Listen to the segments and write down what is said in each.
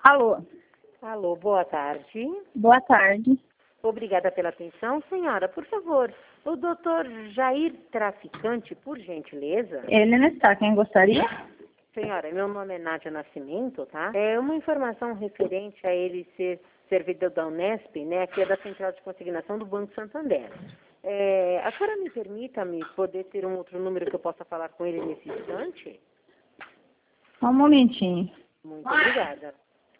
Alô, Alô, boa tarde. boa tarde. Obrigada pela atenção. Senhora, por favor, o doutor Jair Traficante, por gentileza. Ele não está, quem gostaria? Senhora, meu nome é Nádia Nascimento, tá? É uma informação referente a ele ser servidor da Unesp, né? Aqui é da Central de Consignação do Banco Santander. A senhora me permita-me poder ter um outro número que eu possa falar com ele nesse instante? Só um momentinho. Muito obrigada.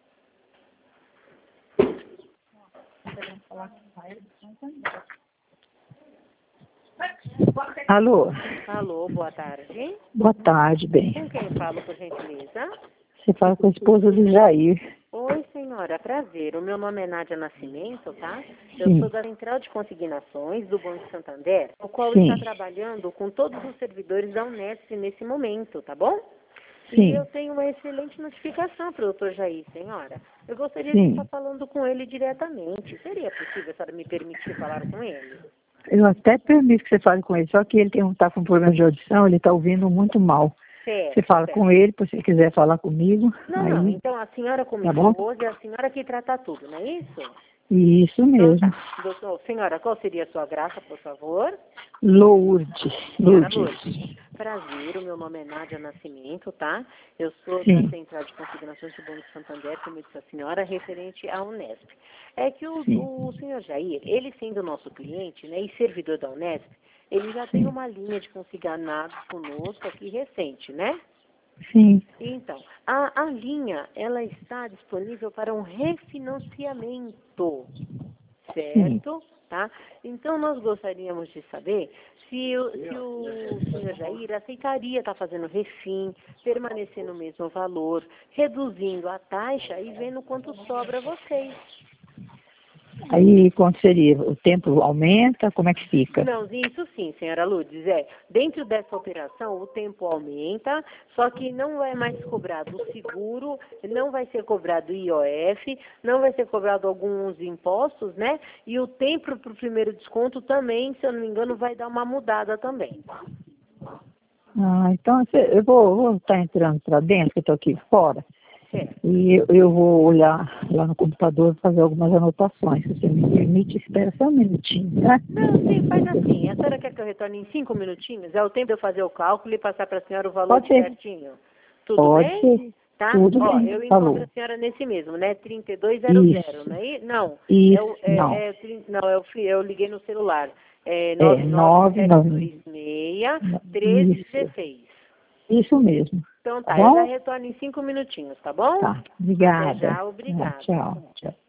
Alô, Alô, boa tarde. boa tarde, bem. Com quem falo, por gentileza? Você fala com a esposa do Jair. Oi, senhora, prazer. O meu nome é Nádia Nascimento, tá? Eu Sim. sou da Central de Consignações do Banco Santander, o qual Sim. está trabalhando com todos os servidores da Unesp nesse momento, tá bom? Sim. E eu tenho uma excelente notificação para o doutor Jair, senhora. Eu gostaria Sim. de estar falando com ele diretamente. Seria possível a senhora me permitir falar com ele? Eu até permito que você fale com ele, só que ele está com problema de audição, ele está ouvindo muito mal. Certo, Você fala certo. com ele, se você quiser falar comigo. Não, aí, não. Então a senhora como Tá bom? esposa é a senhora que trata tudo, não é isso? Isso Então mesmo. tá. Doutor, senhora, qual seria a sua graça, por favor? Lourdes. Senhora Lourdes. Lourdes, prazer, o meu nome é Nádia Nascimento, tá? Eu sou Sim. da Central de Consignações do Banco Santander, como disse a senhora, referente à Unesp. É que Sim. o senhor Jair, ele sendo nosso cliente, né, e servidor da Unesp, ele já tem Sim. uma linha de consignados conosco aqui recente, né? Sim. Então, a linha, ela está disponível para um refinanciamento, Sim. certo? Tá? Então, nós gostaríamos de saber se o senhor Jair aceitaria estar fazendo refim, permanecer no mesmo valor, reduzindo a taxa e vendo quanto sobra a vocês. Aí, quanto seria? O tempo aumenta? Como é que fica? Não, isso sim, senhora Lourdes, dentro dessa operação o tempo aumenta, só que não é mais cobrado o seguro, não vai ser cobrado o IOF, não vai ser cobrado alguns impostos, né? E o tempo para o primeiro desconto também, se eu não me engano, vai dar uma mudada também. Então eu vou estar entrando para dentro, que eu estou aqui fora. Certo. E eu vou olhar lá no computador e fazer algumas anotações. Se você me permite, espera só um minutinho, tá? Não, sim, faz assim. A senhora quer que eu retorne em 5 minutinhos? É o tempo de eu fazer o cálculo e passar para a senhora o valor Pode ser. certinho. Tudo Pode bem? ser. Tá? Tudo Ó, bem. eu encontro Falou. a senhora nesse mesmo, né? 3200, Isso. não é? Não. Isso. Não. Eu liguei no celular. É 99726. 99726-1316. Isso mesmo. Então Tá tá, eu já bom? retorno em 5 minutinhos, tá bom? Tá. Até Obrigada. já, obrigada. Tchau. Tchau.